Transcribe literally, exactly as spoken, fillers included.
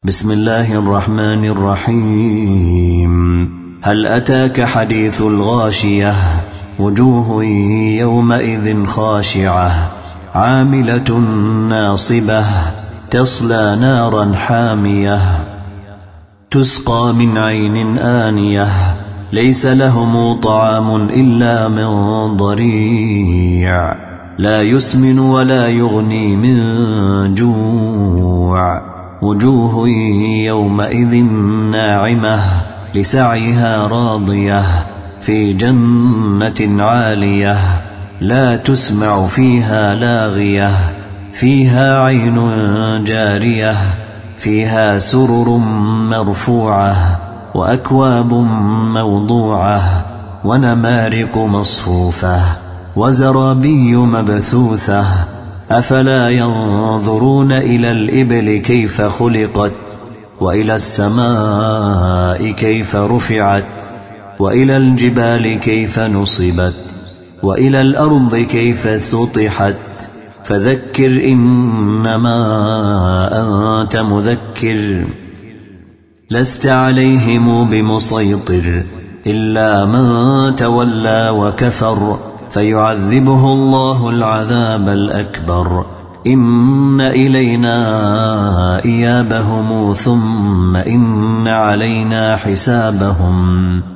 بسم الله الرحمن الرحيم. هل أتاك حديث الغاشية؟ وجوه يومئذ خاشعة عاملة ناصبة تصلى نارا حامية تسقى من عين آنية ليس لهم طعام إلا من ضريع لا يسمن ولا يغني من جوع. وجوه يومئذ ناعمة لسعيها راضية في جنة عالية لا تسمع فيها لاغية فيها عين جارية فيها سرر مرفوعة وأكواب موضوعة ونمارق مصفوفة وزرابي مبثوثة. أفلا ينظرون إلى الإبل كيف خلقت وإلى السماء كيف رفعت وإلى الجبال كيف نصبت وإلى الأرض كيف سطحت. فذكر إنما أنت مذكر لست عليهم بمسيطر إلا من تولى وكفر فيعذبه الله العذاب الأكبر. إن إلينا إيابهم ثم إن علينا حسابهم.